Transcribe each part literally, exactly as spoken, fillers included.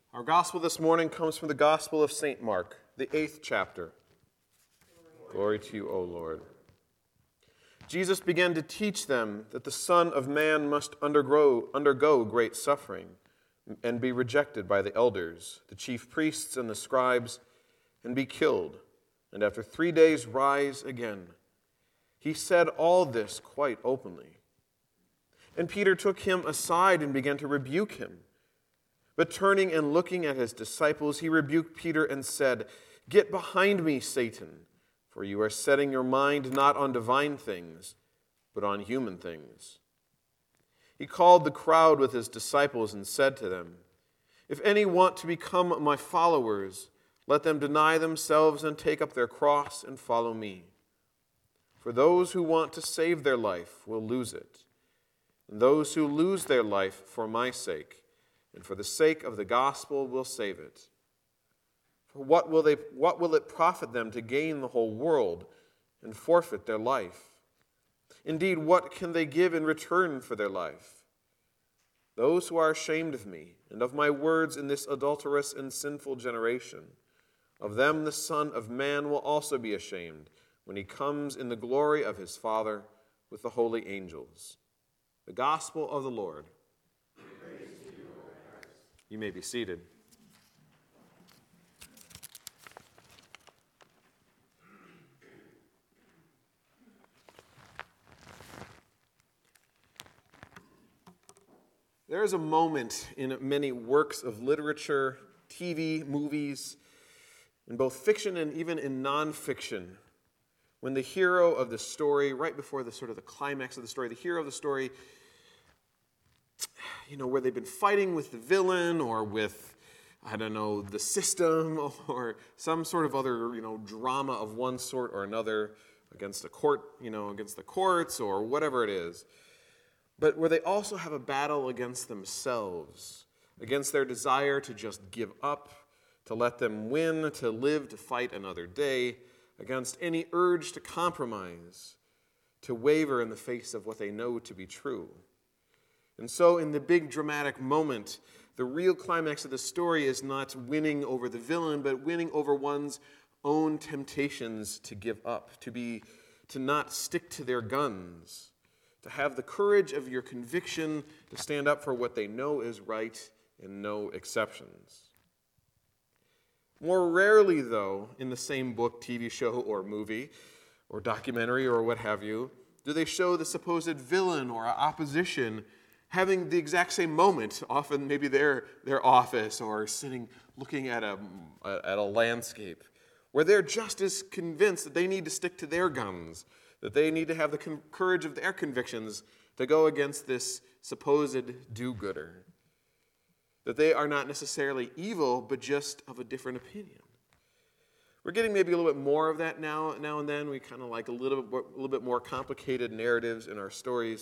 Our gospel this morning comes from the Gospel of Saint Mark, the eighth chapter. Glory to you, O Lord. Jesus began to teach them that the Son of Man must undergo, undergo great suffering and be rejected by the elders, the chief priests and the scribes, and be killed, and after three days rise again. He said all this quite openly. And Peter took him aside and began to rebuke him. But turning and looking at his disciples, he rebuked Peter and said, "Get behind me, Satan, for you are setting your mind not on divine things, but on human things." He called the crowd with his disciples and said to them, "If any want to become my followers, let them deny themselves and take up their cross and follow me. For those who want to save their life will lose it, and those who lose their life for my sake and for the sake of the gospel will save it. For what will they, what will it profit them to gain the whole world and forfeit their life? Indeed, what can they give in return for their life? Those who are ashamed of me and of my words in this adulterous and sinful generation, of them the Son of Man will also be ashamed when he comes in the glory of his Father with the holy angels." The gospel of the Lord. You may be seated. There is a moment in many works of literature, T V, movies, in both fiction and even in nonfiction, when the hero of the story, right before the sort of the climax of the story, the hero of the story, you know, where they've been fighting with the villain or with, I don't know, the system or some sort of other, you know, drama of one sort or another against a court, you know, against the courts or whatever it is. But where they also have a battle against themselves, against their desire to just give up, to let them win, to live, to fight another day, against any urge to compromise, to waver in the face of what they know to be true. And so in the big dramatic moment, the real climax of the story is not winning over the villain, but winning over one's own temptations to give up, to be, to not stick to their guns, to have the courage of your conviction to stand up for what they know is right and no exceptions. More rarely, though, in the same book, T V show, or movie, or documentary, or what have you, do they show the supposed villain or opposition having the exact same moment, often maybe their their office or sitting looking at a, at a landscape, where they're just as convinced that they need to stick to their guns, that they need to have the con- courage of their convictions to go against this supposed do-gooder, that they are not necessarily evil, but just of a different opinion. We're getting maybe a little bit more of that now, now and then. We kind of like a little bit, a little bit more complicated narratives in our stories.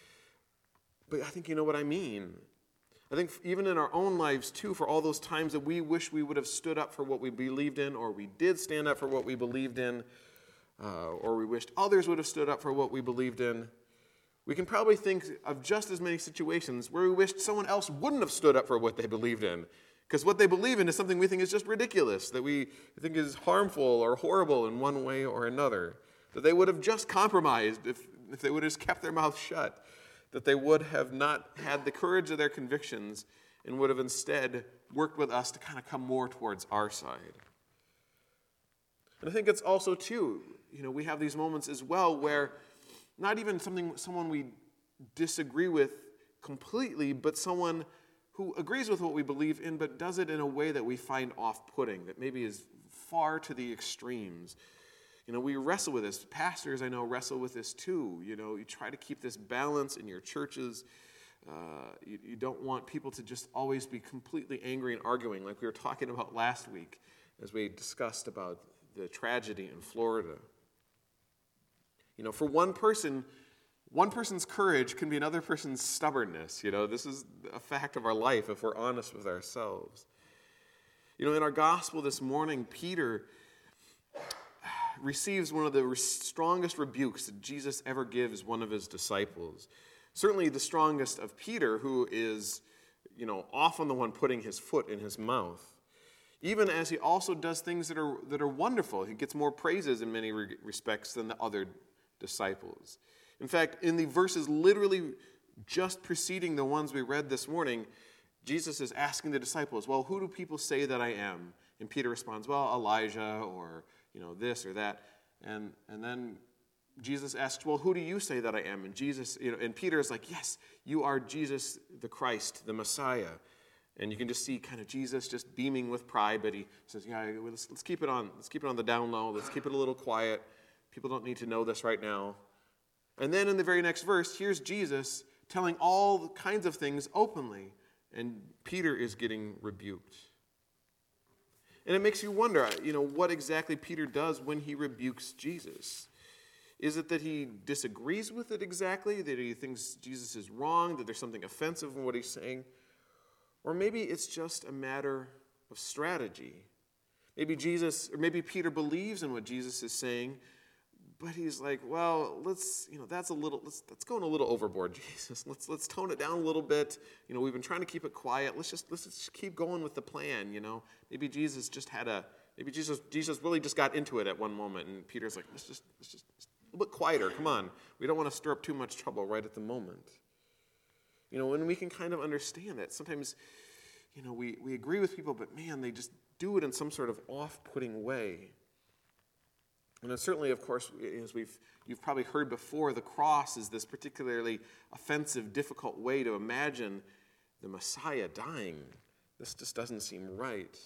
But I think you know what I mean. I think even in our own lives, too, for all those times that we wish we would have stood up for what we believed in, or we did stand up for what we believed in, uh, or we wished others would have stood up for what we believed in, we can probably think of just as many situations where we wished someone else wouldn't have stood up for what they believed in, because what they believe in is something we think is just ridiculous, that we think is harmful or horrible in one way or another, that they would have just compromised if, if they would have just kept their mouth shut, that they would have not had the courage of their convictions and would have instead worked with us to kind of come more towards our side. And I think it's also, too, you know, we have these moments as well where not even something someone we disagree with completely, but someone who agrees with what we believe in, but does it in a way that we find off-putting, that maybe is far to the extremes. You know, we wrestle with this. Pastors, I know, wrestle with this too. You know, you try to keep this balance in your churches. Uh, you, you don't want people to just always be completely angry and arguing, like we were talking about last week as we discussed about the tragedy in Florida. You know, for one person, one person's courage can be another person's stubbornness. You know, this is a fact of our life if we're honest with ourselves. You know, in our gospel this morning, Peter receives one of the strongest rebukes that Jesus ever gives one of his disciples. Certainly the strongest of Peter, who is, you know, often the one putting his foot in his mouth. Even as he also does things that are that are wonderful. He gets more praises in many re- respects than the other disciples. In fact, in the verses literally just preceding the ones we read this morning, Jesus is asking the disciples, well, who do people say that I am? And Peter responds, well, Elijah, or, you know, this or that. And and then Jesus asks, well, who do you say that I am? And Jesus, you know, and Peter is like, yes, you are Jesus the Christ, the Messiah. And you can just see kind of Jesus just beaming with pride, but he says, yeah, let's, let's keep it on, let's keep it on the down low, let's keep it a little quiet. People don't need to know this right now. And then in the very next verse, here's Jesus telling all kinds of things openly, and Peter is getting rebuked. And it makes you wonder, you know, what exactly Peter does when he rebukes Jesus. Is it that he disagrees with it exactly, that he thinks Jesus is wrong, that there's something offensive in what he's saying? Or maybe it's just a matter of strategy. Maybe Jesus, or maybe Peter believes in what Jesus is saying, but he's like, well, let's, you know, that's a little, let's, that's going a little overboard, Jesus. Let's let's tone it down a little bit. You know, we've been trying to keep it quiet. Let's just let's just keep going with the plan. You know, maybe Jesus just had a, maybe Jesus Jesus really just got into it at one moment, and Peter's like, let's just let's just a little bit quieter. Come on, we don't want to stir up too much trouble right at the moment. You know, and we can kind of understand that sometimes, you know, we we agree with people, but man, they just do it in some sort of off-putting way. And then certainly, of course, as we've you've probably heard before, the cross is this particularly offensive, difficult way to imagine the Messiah dying. This just doesn't seem right.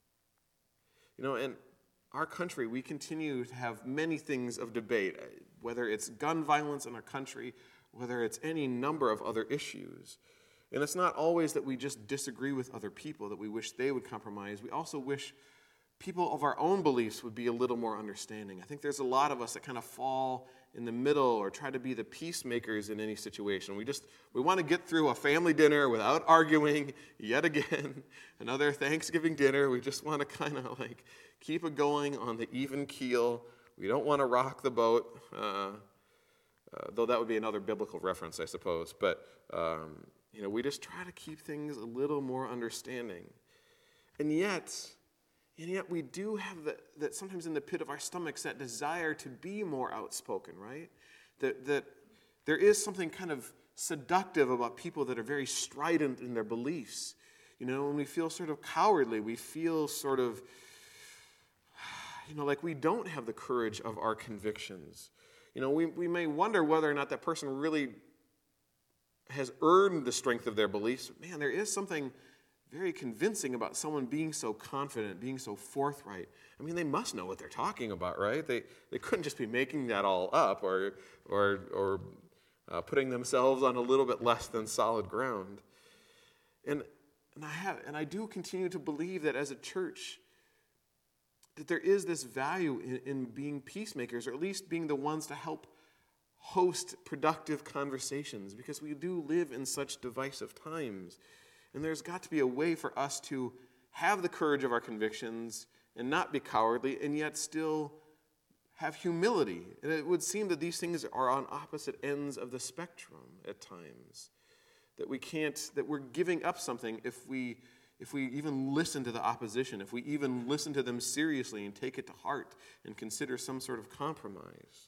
You know, in our country, we continue to have many things of debate, whether it's gun violence in our country, whether it's any number of other issues. And it's not always that we just disagree with other people, that we wish they would compromise. We also wish people of our own beliefs would be a little more understanding. I think there's a lot of us that kind of fall in the middle or try to be the peacemakers in any situation. We just, we want to get through a family dinner without arguing yet again. Another Thanksgiving dinner. We just want to kind of like keep it going on the even keel. We don't want to rock the boat, uh, uh, though that would be another biblical reference, I suppose. But, um, you know, we just try to keep things a little more understanding. And yet... And yet we do have that, that sometimes in the pit of our stomachs, that desire to be more outspoken, right? That, that there is something kind of seductive about people that are very strident in their beliefs. You know, when we feel sort of cowardly, we feel sort of, you know, like we don't have the courage of our convictions. You know, we, we may wonder whether or not that person really has earned the strength of their beliefs. But man, there is something very convincing about someone being so confident, being so forthright. I mean, they must know what they're talking about, right? They they couldn't just be making that all up or or or uh, putting themselves on a little bit less than solid ground. And and I have and I do continue to believe that as a church, that there is this value in, in being peacemakers, or at least being the ones to help host productive conversations, because we do live in such divisive times. And there's got to be a way for us to have the courage of our convictions and not be cowardly, and yet still have humility. And it would seem that these things are on opposite ends of the spectrum at times. That we can't, that we're giving up something if we if we even listen to the opposition, if we even listen to them seriously and take it to heart and consider some sort of compromise.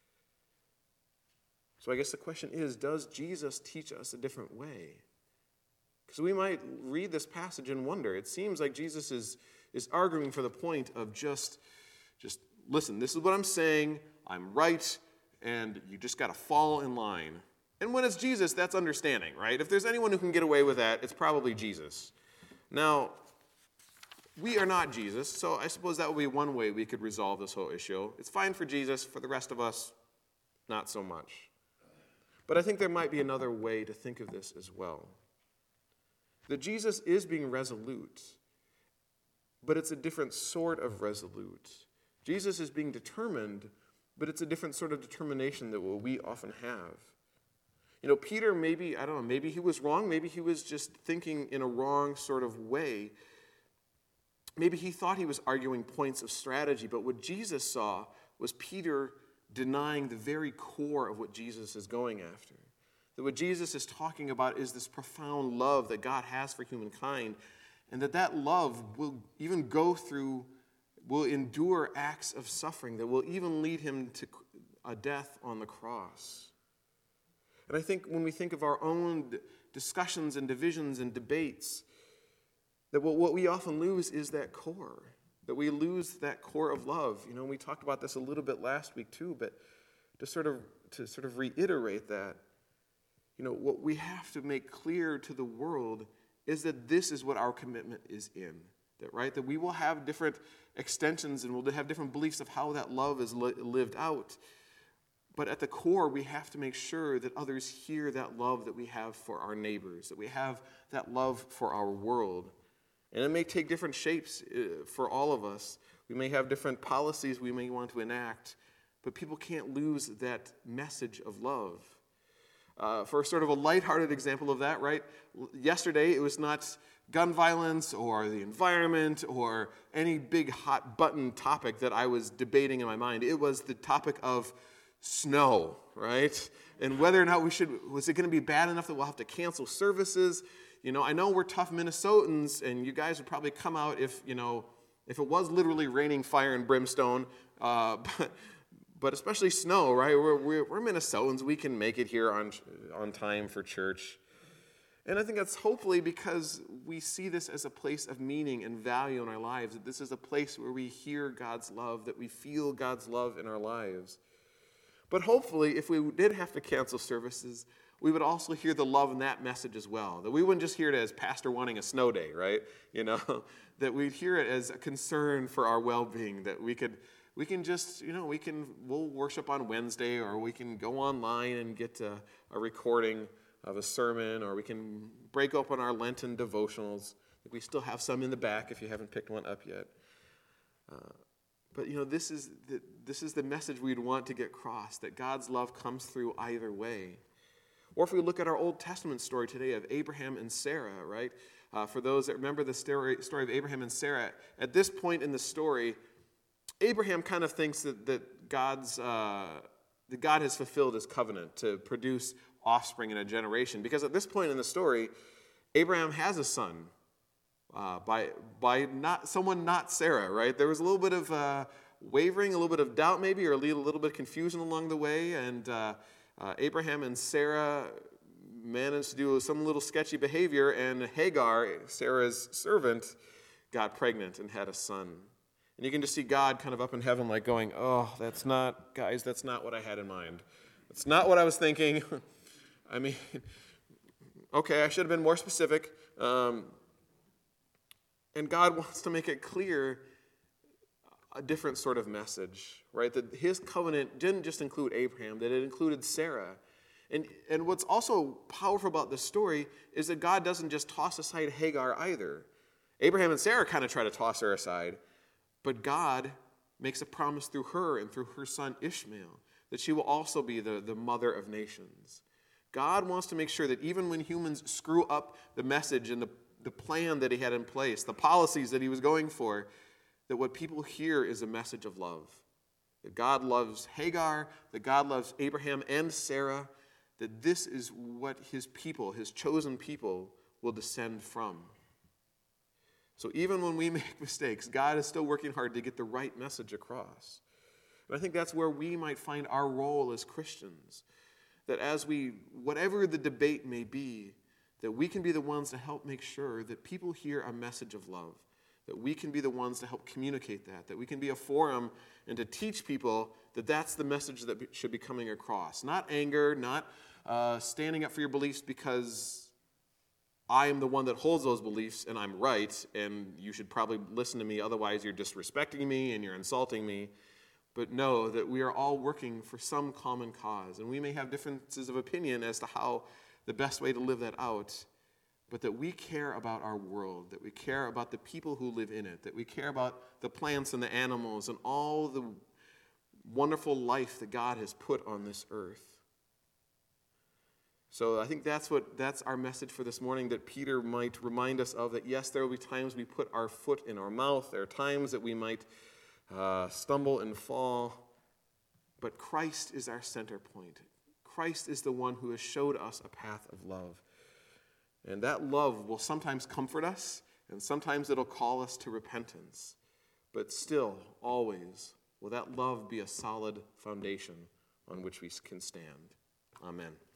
So I guess the question is, does Jesus teach us a different way? Because we might read this passage and wonder. It seems like Jesus is, is arguing for the point of just, just, listen, this is what I'm saying, I'm right, and you just got to fall in line. And when it's Jesus, that's understanding, right? If there's anyone who can get away with that, it's probably Jesus. Now, we are not Jesus, so I suppose that would be one way we could resolve this whole issue. It's fine for Jesus, for the rest of us, not so much. But I think there might be another way to think of this as well. That Jesus is being resolute, but it's a different sort of resolute. Jesus is being determined, but it's a different sort of determination that we often have. You know, Peter, maybe, I don't know, maybe he was wrong, maybe he was just thinking in a wrong sort of way. Maybe he thought he was arguing points of strategy, but what Jesus saw was Peter denying the very core of what Jesus is going after. That what Jesus is talking about is this profound love that God has for humankind, and that that love will even go through, will endure acts of suffering that will even lead him to a death on the cross. And I think when we think of our own discussions and divisions and debates, that what, what we often lose is that core, that we lose that core of love. You know, we talked about this a little bit last week too, but to sort of to sort of reiterate that, you know, what we have to make clear to the world is that this is what our commitment is in. That, right? That we will have different extensions and we'll have different beliefs of how that love is li- lived out. But at the core, we have to make sure that others hear that love that we have for our neighbors, that we have that love for our world. And it may take different shapes uh, for all of us. We may have different policies we may want to enact, but people can't lose that message of love. Uh, for sort of a lighthearted example of that, right? Yesterday, it was not gun violence or the environment or any big hot button topic that I was debating in my mind. It was the topic of snow, right? And whether or not we should, was it going to be bad enough that we'll have to cancel services? You know, I know we're tough Minnesotans, and you guys would probably come out if, you know, if it was literally raining fire and brimstone, uh, but, but especially snow, right? We're, we're, we're Minnesotans. We can make it here on, on time for church. And I think that's hopefully because we see this as a place of meaning and value in our lives, that this is a place where we hear God's love, that we feel God's love in our lives. But hopefully, if we did have to cancel services, we would also hear the love in that message as well. That we wouldn't just hear it as pastor wanting a snow day, right? You know, that we'd hear it as a concern for our well-being, that we could, we can just, you know, we can, we'll worship on Wednesday, or we can go online and get a, a recording of a sermon, or we can break open our Lenten devotionals. We still have some in the back if you haven't picked one up yet. Uh, But, you know, this is the, this is the message we'd want to get across, that God's love comes through either way. Or if we look at our Old Testament story today of Abraham and Sarah, right? Uh, for those that remember the story, story of Abraham and Sarah, at this point in the story, Abraham kind of thinks that, that, God's, uh, that God has fulfilled his covenant to produce offspring in a generation. Because at this point in the story, Abraham has a son. Uh, by by not someone not Sarah, right? There was a little bit of uh, wavering, a little bit of doubt maybe, or a little, little bit of confusion along the way, and uh, uh, Abraham and Sarah managed to do some little sketchy behavior, and Hagar, Sarah's servant, got pregnant and had a son. And you can just see God kind of up in heaven like going, oh, that's not, guys, that's not what I had in mind. That's not what I was thinking. I mean, okay, I should have been more specific. Um, And God wants to make it clear a different sort of message, right? That his covenant didn't just include Abraham, that it included Sarah. And, and what's also powerful about this story is that God doesn't just toss aside Hagar either. Abraham and Sarah kind of try to toss her aside, but God makes a promise through her and through her son Ishmael that she will also be the, the mother of nations. God wants to make sure that even when humans screw up the message and the the plan that he had in place, the policies that he was going for, that what people hear is a message of love. That God loves Hagar, that God loves Abraham and Sarah, that this is what his people, his chosen people, will descend from. So even when we make mistakes, God is still working hard to get the right message across. And I think that's where we might find our role as Christians. That as we, whatever the debate may be, that we can be the ones to help make sure that people hear a message of love, that we can be the ones to help communicate that, that we can be a forum and to teach people that that's the message that should be coming across. Not anger, not uh, standing up for your beliefs because I am the one that holds those beliefs and I'm right and you should probably listen to me, otherwise you're disrespecting me and you're insulting me. But know that we are all working for some common cause, and we may have differences of opinion as to how the best way to live that out, but that we care about our world, that we care about the people who live in it, that we care about the plants and the animals and all the wonderful life that God has put on this earth. So I think that's what that's our message for this morning, that Peter might remind us of, that yes, there will be times we put our foot in our mouth, there are times that we might uh, stumble and fall, but Christ is our center point. Christ is the one who has showed us a path of love. And that love will sometimes comfort us, and sometimes it'll call us to repentance. But still, always, will that love be a solid foundation on which we can stand. Amen.